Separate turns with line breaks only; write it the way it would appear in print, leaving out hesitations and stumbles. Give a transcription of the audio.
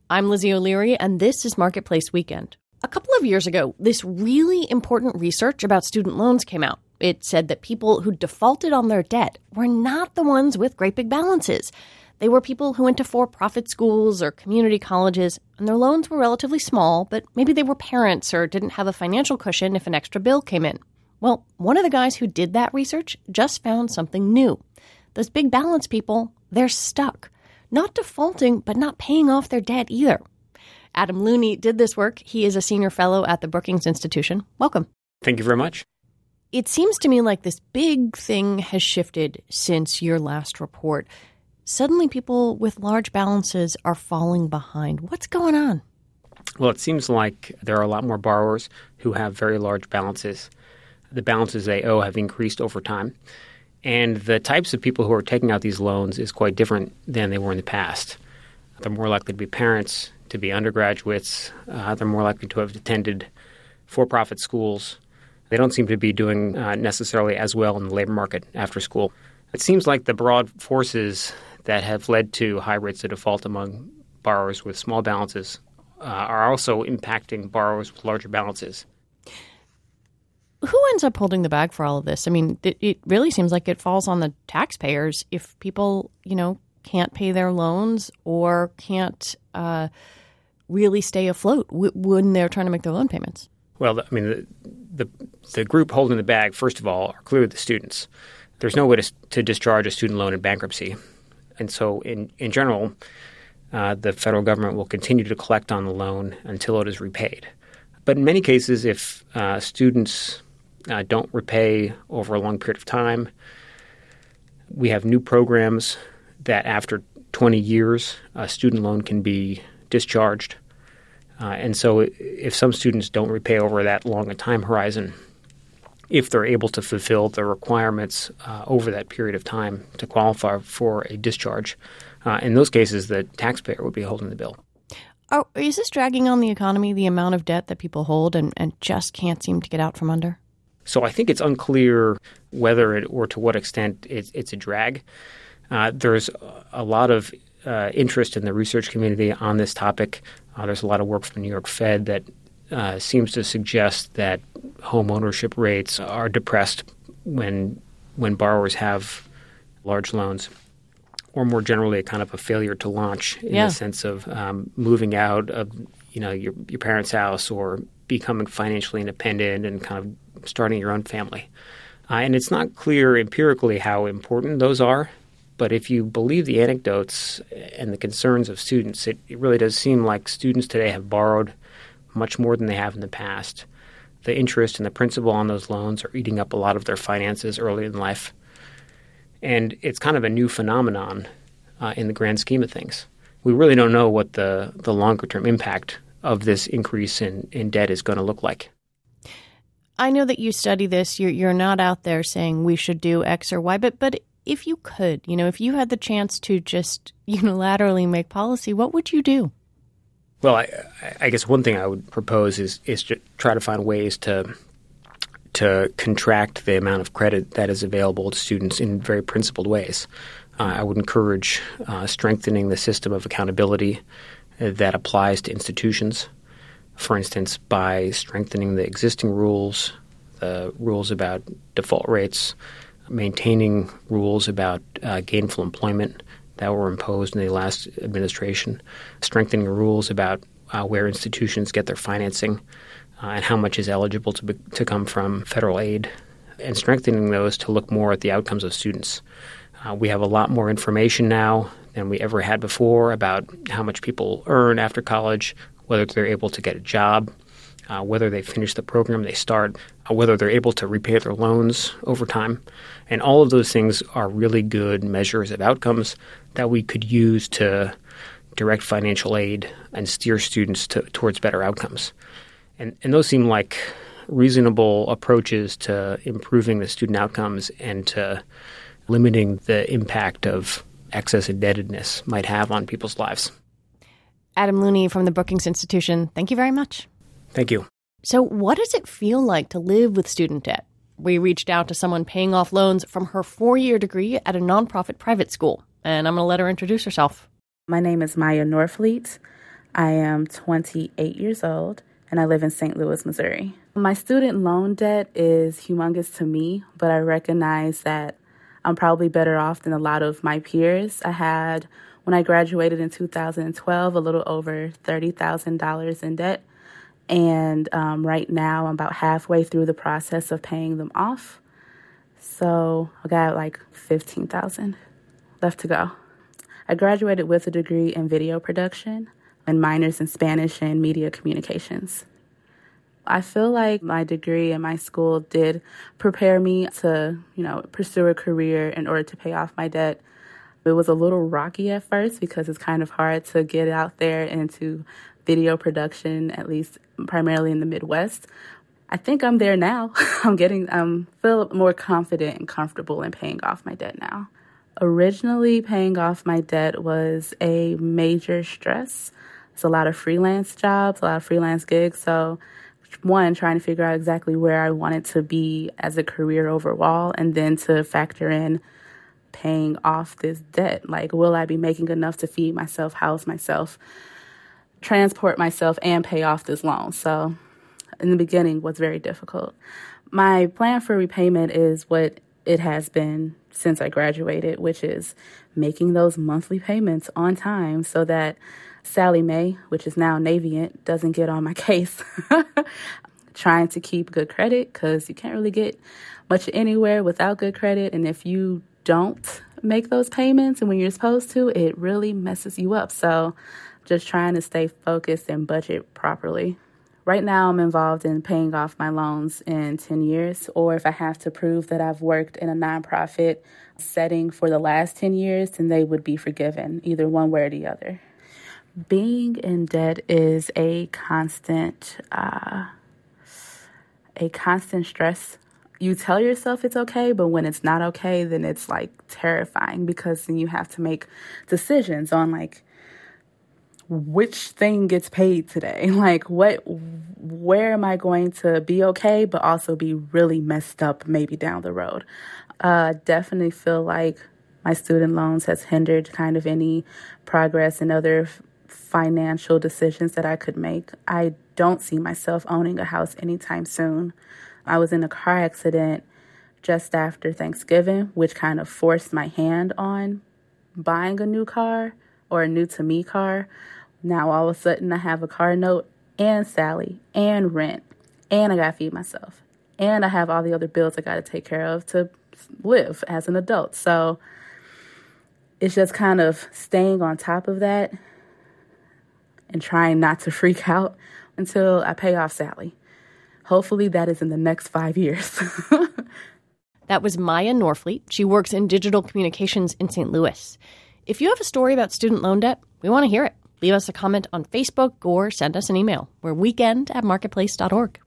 I'm Lizzie O'Leary, and this is Marketplace Weekend. A couple of years ago, this really important research about student loans came out. It said that people who defaulted on their debt were not the ones with great big balances. They were people who went to for-profit schools or community colleges, and their loans were relatively small, but maybe they were parents or didn't have a financial cushion if an extra bill came in. Well, one of the guys who did that research just found something new. Those big balance people, they're stuck. Not defaulting, but not paying off their debt either. Adam Looney did this work. He is a senior fellow at the Brookings Institution. Welcome.
Thank you very much.
It seems to me like this big thing has shifted since your last report. Suddenly people with large balances are falling behind. What's going on?
Well, it seems like there are a lot more borrowers who have very large balances. The balances they owe have increased over time. And the types of people who are taking out these loans is quite different than they were in the past. They're more likely to be parents, to be undergraduates. They're more likely to have attended for-profit schools. They don't seem to be doing necessarily as well in the labor market after school. It seems like the broad forces that have led to high rates of default among borrowers with small balances are also impacting borrowers with larger balances.
Who ends up holding the bag for all of this? I mean, it really seems like it falls on the taxpayers if people, can't pay their loans or can't really stay afloat when they're trying to make their loan payments.
Well, I mean, the group holding the bag, first of all, are clearly the students. There's no way to discharge a student loan in bankruptcy. And so in general, the federal government will continue to collect on the loan until it is repaid. But in many cases, if students don't repay over a long period of time, we have new programs that after 20 years, a student loan can be discharged. And so if some students don't repay over that long a time horizon, if they're able to fulfill the requirements over that period of time to qualify for a discharge, in those cases, the taxpayer would be holding the bill.
Is this dragging on the economy, the amount of debt that people hold and just can't seem to get out from under?
So I think it's unclear whether or to what extent it's a drag. There's a lot of interest in the research community on this topic. There's a lot of work from the New York Fed that seems to suggest that home ownership rates are depressed when borrowers have large loans, or more generally, a kind of a failure to launch in the sense of moving out of your parents' house or becoming financially independent and kind of starting your own family. And it's not clear empirically how important those are. But if you believe the anecdotes and the concerns of students, it really does seem like students today have borrowed much more than they have in the past. The interest and the principal on those loans are eating up a lot of their finances early in life. And it's kind of a new phenomenon in the grand scheme of things. We really don't know what the longer-term impact of this increase in debt is going to look like.
I know that you study this. You're not out there saying we should do X or Y, but if you could, if you had the chance to just unilaterally make policy, what would you do?
Well, I guess one thing I would propose is to try to find ways to contract the amount of credit that is available to students in very principled ways. I would encourage strengthening the system of accountability that applies to institutions, for instance, by strengthening the existing rules, the rules about default rates, maintaining rules about gainful employment that were imposed in the last administration, strengthening rules about where institutions get their financing and how much is eligible to come from federal aid, and strengthening those to look more at the outcomes of students. We have a lot more information now than we ever had before about how much people earn after college, whether they're able to get a job, whether they finish the program they start, whether they're able to repay their loans over time. And all of those things are really good measures of outcomes that we could use to direct financial aid and steer students towards better outcomes. And those seem like reasonable approaches to improving the student outcomes and to limiting the impact of excess indebtedness might have on people's lives.
Adam Looney from the Brookings Institution, thank you very much.
Thank you.
So what does it feel like to live with student debt? We reached out to someone paying off loans from her 4-year degree at a nonprofit private school, and I'm going to let her introduce herself.
My name is Maya Norfleet. I am 28 years old, and I live in St. Louis, Missouri. My student loan debt is humongous to me, but I recognize that I'm probably better off than a lot of my peers. I had, when I graduated in 2012, a little over $30,000 in debt. And right now, I'm about halfway through the process of paying them off. So I got like $15,000 left to go. I graduated with a degree in video production and minors in Spanish and media communications. I feel like my degree in my school did prepare me to, pursue a career in order to pay off my debt. It was a little rocky at first because it's kind of hard to get out there into video production, at least primarily in the Midwest. I think I'm there now. Feel more confident and comfortable in paying off my debt now. Originally, paying off my debt was a major stress. It's a lot of freelance jobs, a lot of freelance gigs. So one, trying to figure out exactly where I wanted to be as a career overall, and then to factor in paying off this debt. Like, will I be making enough to feed myself, house myself, transport myself, and pay off this loan? So in the beginning was very difficult. My plan for repayment is what it has been since I graduated, which is making those monthly payments on time so that Sallie Mae, which is now Navient, doesn't get on my case. Trying to keep good credit because you can't really get much anywhere without good credit. And if you don't make those payments and when you're supposed to, it really messes you up. So just trying to stay focused and budget properly. Right now, I'm involved in paying off my loans in 10 years, or if I have to prove that I've worked in a nonprofit setting for the last 10 years, then they would be forgiven, either one way or the other. Being in debt is a constant stress. You tell yourself it's okay, but when it's not okay, then it's like terrifying because then you have to make decisions on like, which thing gets paid today? Like where am I going to be okay, but also be really messed up maybe down the road? Definitely feel like my student loans has hindered kind of any progress and other financial decisions that I could make. I don't see myself owning a house anytime soon. I was in a car accident just after Thanksgiving, which kind of forced my hand on buying a new car or a new to me car. Now, all of a sudden, I have a car note and Sally and rent, and I got to feed myself, and I have all the other bills I got to take care of to live as an adult. So it's just kind of staying on top of that and trying not to freak out until I pay off Sally. Hopefully that is in the next 5 years.
That was Maya Norfleet. She works in digital communications in St. Louis. If you have a story about student loan debt, we want to hear it. Leave us a comment on Facebook or send us an email. We're weekend@marketplace.org.